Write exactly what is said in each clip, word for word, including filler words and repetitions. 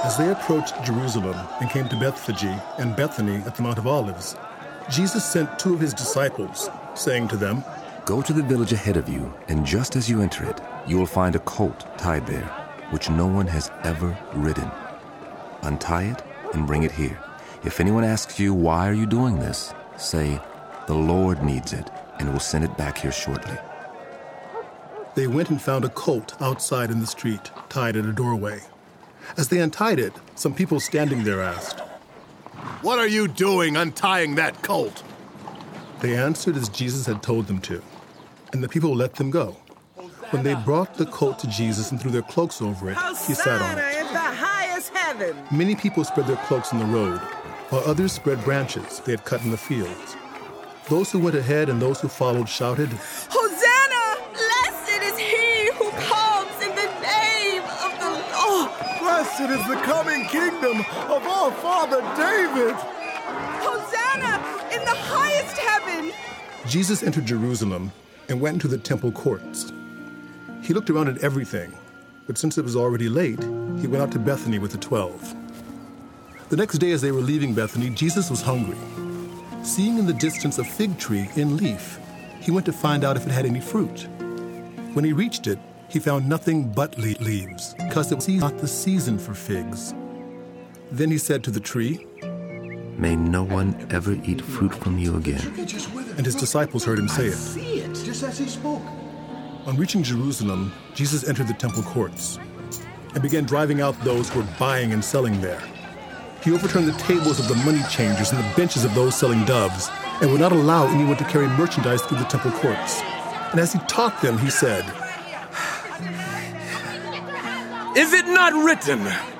As they approached Jerusalem and came to Bethphage and Bethany at the Mount of Olives, Jesus sent two of his disciples, saying to them, "Go to the village ahead of you, and just as you enter it, you will find a colt tied there, which no one has ever ridden. Untie it and bring it here. If anyone asks you, 'Why are you doing this?' say, 'The Lord needs it, and will send it back here shortly.'" They went and found a colt outside in the street, tied at a doorway. As they untied it, some people standing there asked, "What are you doing untying that colt?" They answered as Jesus had told them to, and the people let them go. When they brought the colt to Jesus and threw their cloaks over it, he sat on it. In the highest heaven. Many people spread their cloaks in the road, while others spread branches they had cut in the fields. Those who went ahead and those who followed shouted, "Hosanna! Blessed is he who comes in the name of the Lord! Blessed is the coming kingdom of our father David! Hosanna in the highest heaven!" Jesus entered Jerusalem and went into the temple courts. He looked around at everything, but since it was already late, he went out to Bethany with the twelve. The next day as they were leaving Bethany, Jesus was hungry. Seeing in the distance a fig tree in leaf, he went to find out if it had any fruit. When he reached it, he found nothing but le- leaves, because it was not the season for figs. Then he said to the tree, "May no one ever eat fruit from you again." And his disciples heard him say it. See it, just as he spoke. On reaching Jerusalem, Jesus entered the temple courts and began driving out those who were buying and selling there. He overturned the tables of the money changers and the benches of those selling doves, and would not allow anyone to carry merchandise through the temple courts. And as he taught them, he said, "Is it not written,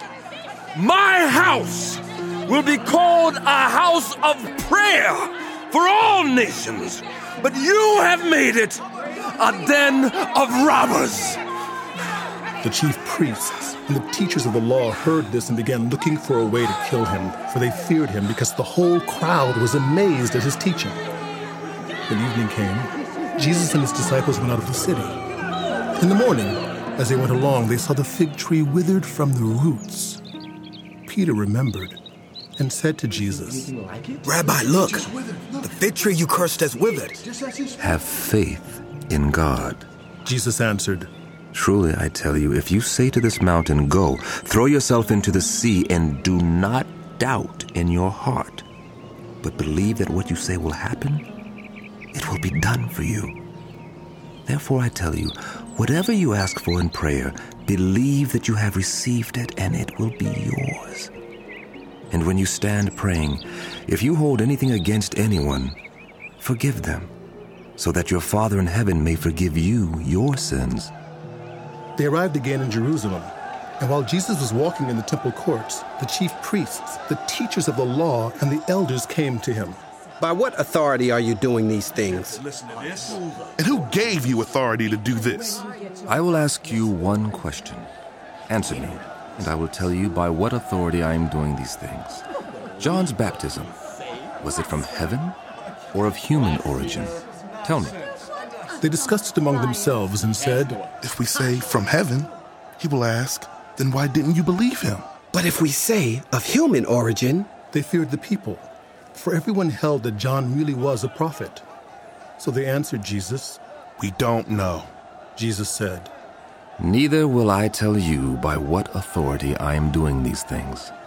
'My house will be called a house of prayer for all nations,' but you have made it a den of robbers"? The chief priests and the teachers of the law heard this and began looking for a way to kill him, for they feared him because the whole crowd was amazed at his teaching. When evening came, Jesus and his disciples went out of the city. In the morning, as they went along, they saw the fig tree withered from the roots. Peter remembered and said to Jesus, "Rabbi, look, the fig tree you cursed has withered." Have faith in God. Jesus answered, "Truly I tell you, if you say to this mountain, 'Go, throw yourself into the sea,' and do not doubt in your heart, but believe that what you say will happen, it will be done for you. Therefore I tell you, whatever you ask for in prayer, believe that you have received it, and it will be yours. And when you stand praying, if you hold anything against anyone, forgive them, so that your Father in heaven may forgive you your sins." They arrived again in Jerusalem, and while Jesus was walking in the temple courts, the chief priests, the teachers of the law, and the elders came to him. "By what authority are you doing these things? And who gave you authority to do this?" I will ask you one question. Answer me, and I will tell you by what authority I am doing these things. John's baptism, was it from heaven or of human origin? Tell me. They discussed it among themselves and said, "If we say from heaven, he will ask, 'Then why didn't you believe him?' But if we say of human origin..." They feared the people, for everyone held that John really was a prophet. So they answered Jesus, "We don't know." Jesus said, Neither will I tell you by what authority I am doing these things.